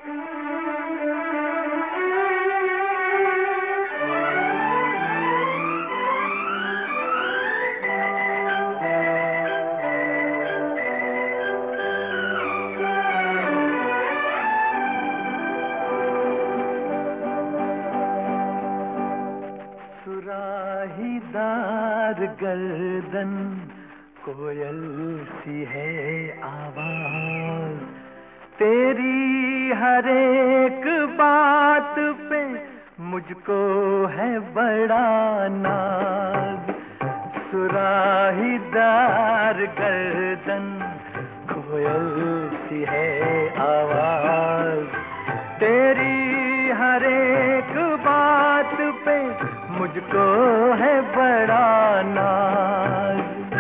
सुराहीदार गर्दन, कोयल सी है आवाज, तेरी हर एक बात पे मुझको है बड़ा नाज। सुराहीदार गर्दन, कोयल सी है आवाज, तेरी हर एक बात पे मुझको है बड़ा नाज।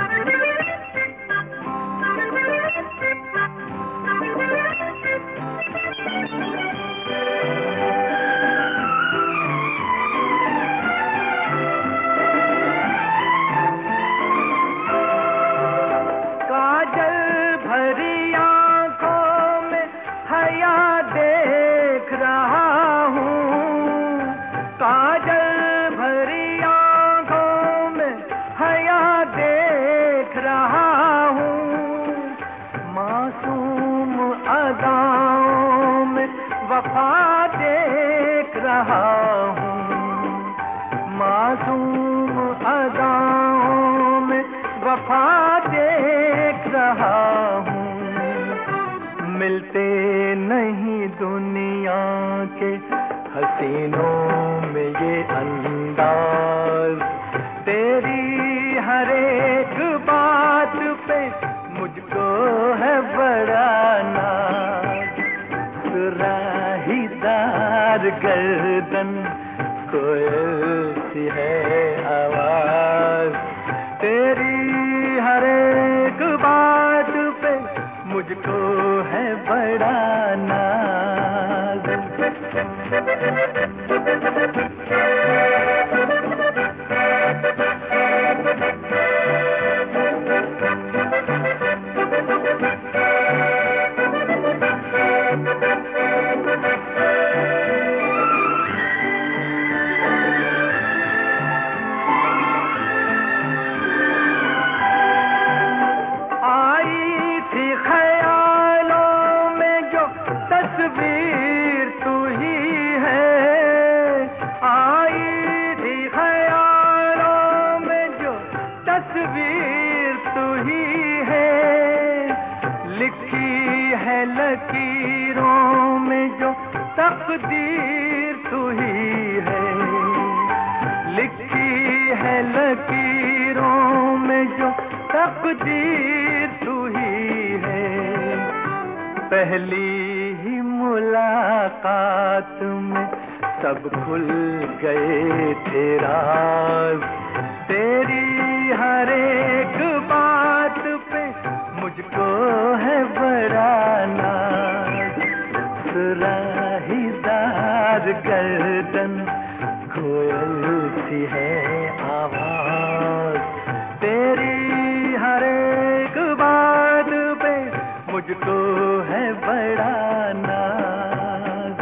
काजल भरी आंखों में हया देख रहा हूँ, काजल भरी आंखों में हया देख रहा हूँ, मासूम अदाओं में वफा देख रहा हूँ, मासूम अदाओं में वफा देख रहा हूँ। मिलते नहीं दुनिया के हसीनों में ये अंदाज, तेरी हर एक बात पे मुझको है बड़ा नाज। सुराहीदार गर्दन, कोयल सी है आवाज, तेरी हर एक बात पे मुझको है बड़ा नाज। तस्वीर तू ही है, आई थी ख्यालों में जो तस्वीर तू ही है, लिखी है लकीरों में जो तकदीर तू ही है, लिखी है लकीरों में जो तकदीर तू ही है। पहली ही मुलाकात में सब खुल गए थे राज, तेरी हर एक बात पे मुझको है बड़ा नाज। सुराहीदार गर्दन, कोयल सी है आवाज, तेरी हर एक बात पे मुझको है बड़ा नाज।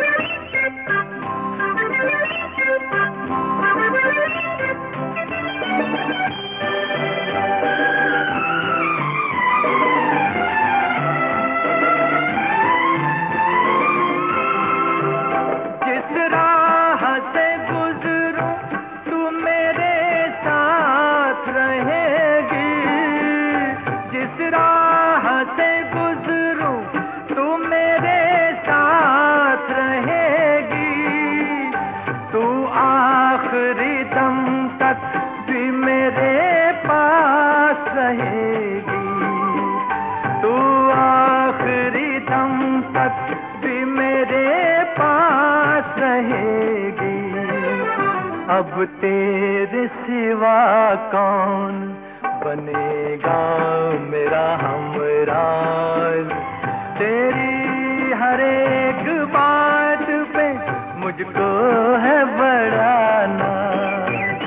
जिस राह से गुजरूं तू मेरे साथ रहेगी, जिस राह से गुजरूं तू मेरे साथ रहेगी, तू आखिरी दम तक भी मेरे पास रहेगी, तू आखिरी दम तक भी मेरे पास रहेगी। अब तेरे सिवा कौन बनेगा मेरा हमराज, तेरी हर एक बात पे मुझको है बड़ा नाज।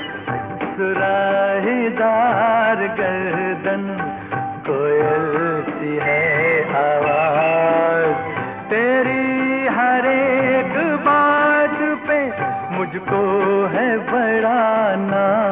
सुराहीदार गर्दन, कोयल सी है आवाज, तेरी मुझको है बड़ा नाज।